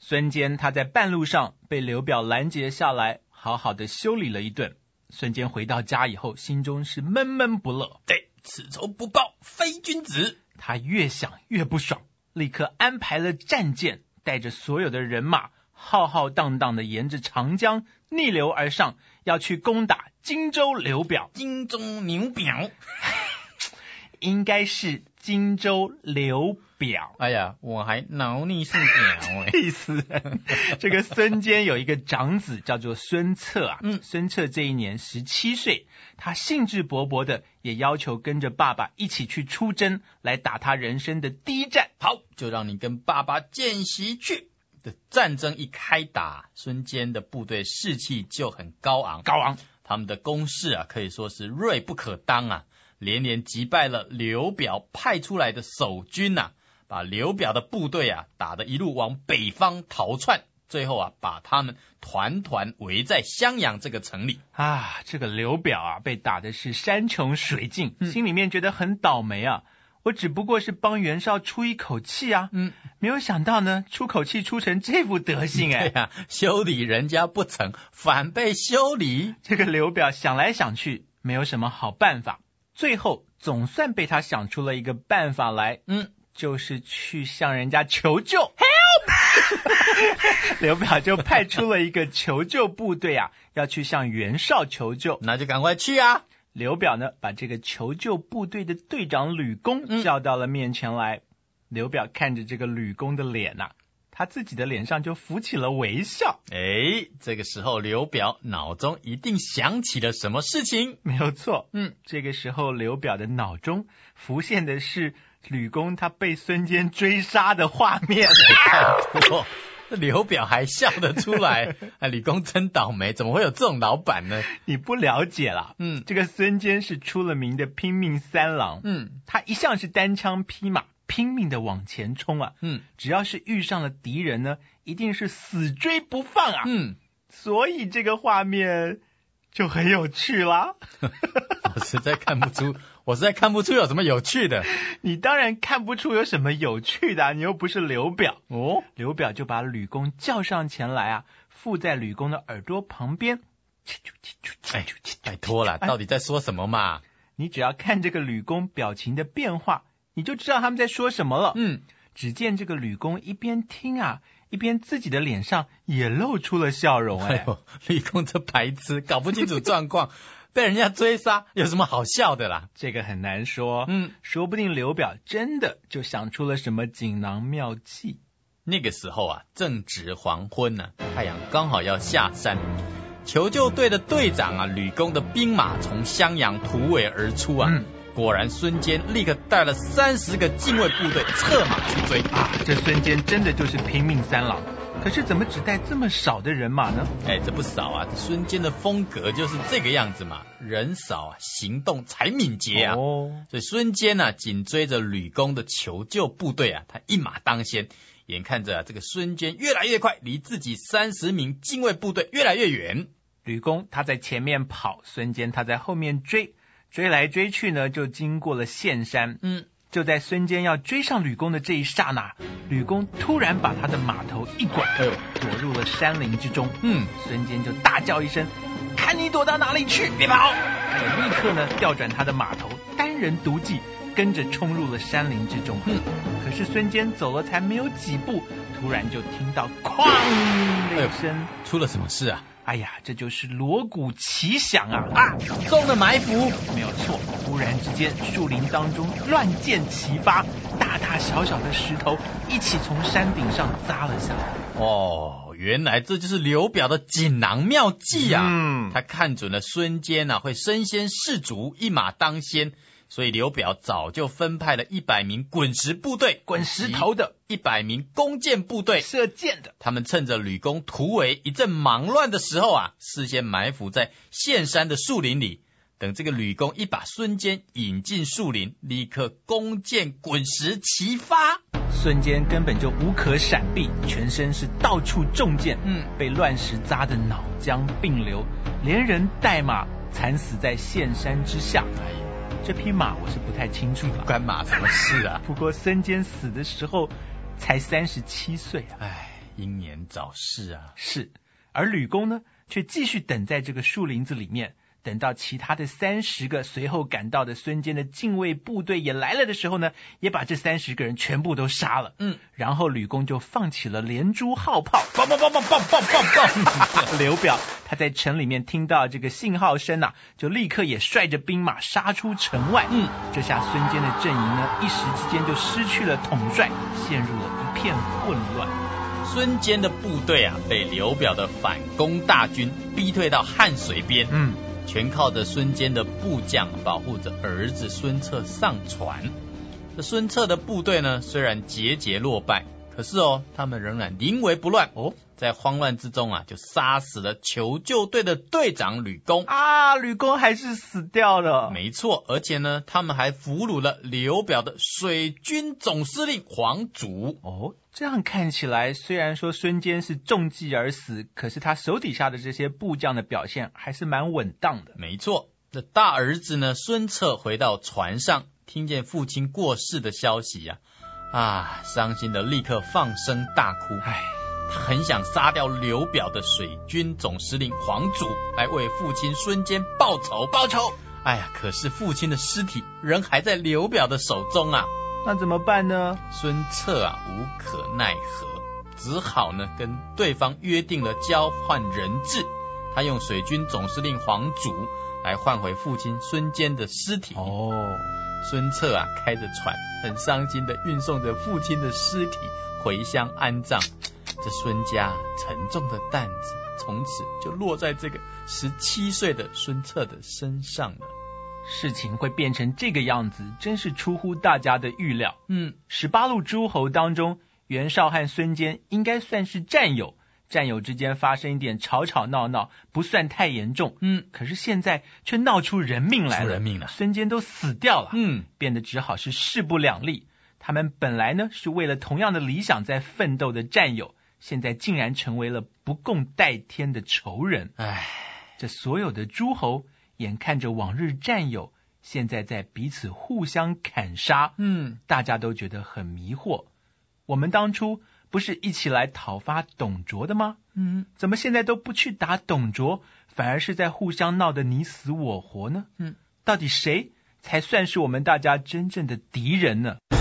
孙坚他在半路上被刘表拦截下来，好好的修理了一顿。孙坚回到家以后，心中是闷闷不乐。 对，此仇不报非君子。 他越想越不爽，立刻安排了战舰，带着所有的人马，浩浩荡荡的沿着长江逆流而上，要去攻打荆州刘表。 荆州牛表应该是荆州刘表。 哎呀，我还挠你是表意思这个孙坚有一个长子叫做孙策啊，孙策这一年17岁，他兴致勃勃的也要求跟着爸爸一起去出征，来打他人生的第一战。 好，就让你跟爸爸见习去。这战争一开打，孙坚的部队士气就很高昂，他们的攻势啊可以说是锐不可当啊，连连击败了刘表派出来的守军啊，把刘表的部队啊打得一路往北方逃窜，最后啊把他们团团围在襄阳这个城里啊。这个刘表啊被打的是山穷水尽，心里面觉得很倒霉啊。我只不过是帮袁绍出一口气啊，没有想到呢，出口气出成这副德行对啊，修理人家不成，反被修理。 这个刘表想来想去，没有什么好办法，最后总算被他想出了一个办法来，就是去向人家求救 Help 刘表就派出了一个求救部队啊，要去向袁绍求救。 那就赶快去啊。 刘表呢，把这个求救部队的队长吕公叫到了面前来。刘表看着这个吕公的脸啊，他自己的脸上就浮起了微笑。 这个时候刘表脑中一定想起了什么事情。 没有错，这个时候刘表的脑中浮现的是吕公他被孙坚追杀的画面。 刘表还笑得出来吕公真倒霉，怎么会有这种老板呢？ 你不了解啦，这个孙坚是出了名的拼命三郎，他一向是单枪匹马，拼命的往前冲啊，只要是遇上了敌人呢，一定是死追不放啊，所以这个画面就很有趣啦。 我实在看不出有什么有趣的。 你当然看不出有什么有趣的你又不是刘表哦。刘表就把吕公叫上前来啊，附在吕公的耳朵旁边。 拜托了，到底在说什么嘛？ 你只要看这个吕公表情的变化，你就知道他们在说什么了。只见这个吕公一边听啊，一边自己的脸上也露出了笑容。 吕公这白痴，搞不清楚状况。被人家追杀有什么好笑的啦？ 这个很难说，说不定刘表真的就想出了什么锦囊妙计。 那个时候啊，正值黄昏呢，太阳刚好要下山。求救队的队长啊，吕公的兵马从襄阳突围而出啊。果然孙坚立刻带了30个禁卫部队策马去追啊！ 这孙坚真的就是拼命三郎。可是怎么只带这么少的人马呢？ 这不少啊，孙坚的风格就是这个样子嘛，人少啊，行动才敏捷啊。所以孙坚啊，紧追着吕公的求救部队啊，他一马当先，眼看着这个孙坚越来越快，离自己30名禁卫部队越来越远。 吕公他在前面跑，孙坚他在后面追，追来追去呢，就经过了岘山。就在孙坚要追上吕公的这一刹那，吕公突然把他的马头一拐，躲入了山林之中。孙坚就大叫一声：“看你躲到哪里去，别跑！”他也立刻呢调转他的马头，单人独骑，跟着冲入了山林之中。可是孙坚走了才没有几步，突然就听到哐的一声， 出了什么事啊？ 哎呀，这就是锣鼓齐响啊！ 中了埋伏， 没有错。忽然之间，树林当中乱箭齐发，大大小小的石头一起从山顶上砸了下来。 原来这就是刘表的锦囊妙计啊！他看准了孙坚啊会身先士卒，一马当先。所以刘表早就分派了100名滚石部队， 滚石头的 100名弓箭部队， 射箭的。 他们趁着吕公突围一阵忙乱的时候啊，事先埋伏在岘山的树林里，等这个吕公一把孙坚引进树林，立刻弓箭滚石齐发。 孙坚根本就无可闪避，全身是到处中箭，被乱石砸得脑浆迸流，连人带马惨死在岘山之下。这匹马我是不太清楚了， 关马什么事啊？ 不过孙坚死的时候才37岁啊。 英年早逝啊。 是，而吕公呢，却继续等在这个树林子里面，等到其他的30个随后赶到的孙坚的禁卫部队也来了的时候呢，也把这30个人全部都杀了。然后吕公就放起了连珠号炮， 棒棒棒棒棒棒棒棒。 刘表他在城里面听到这个信号声啊，就立刻也率着兵马杀出城外。这下孙坚的阵营呢，一时之间就失去了统帅，陷入了一片混乱。 孙坚的部队啊，被刘表的反攻大军逼退到汉水边。全靠着孙坚的部将保护着儿子孙策上船。这孙策的部队呢，虽然节节落败，可是他们仍然临危不乱。在慌乱之中啊，就杀死了求救队的队长吕公啊！吕公还是死掉了。 没错，而且呢，他们还俘虏了刘表的水军总司令黄祖。 这样看起来，虽然说孙坚是中计而死，可是他手底下的这些部将的表现还是蛮稳当的。 没错，这大儿子呢，孙策回到船上，听见父亲过世的消息伤心的立刻放声大哭。他很想杀掉刘表的水军总司令黄祖，来为父亲孙坚报仇。可是父亲的尸体仍还在刘表的手中啊。 那怎么办呢？ 孙策无可奈何，只好呢跟对方约定了交换人质，他用水军总司令黄祖来换回父亲孙坚的尸体。孙策开着船，很伤心的运送着父亲的尸体回乡安葬。这孙家沉重的担子从此就落在这个17岁的孙策的身上了。 事情会变成这个样子，真是出乎大家的预料。18路诸侯当中，袁绍和孙坚应该算是战友，战友之间发生一点吵吵闹闹不算太严重。可是现在却闹出人命来了，孙坚都死掉了。变得只好是势不两立。他们本来呢是为了同样的理想在奋斗的战友，现在竟然成为了不共戴天的仇人。这所有的诸侯眼看着往日战友现在在彼此互相砍杀，大家都觉得很迷惑。我们当初不是一起来讨伐董卓的吗？怎么现在都不去打董卓，反而是在互相闹得你死我活呢？到底谁才算是我们大家真正的敌人呢？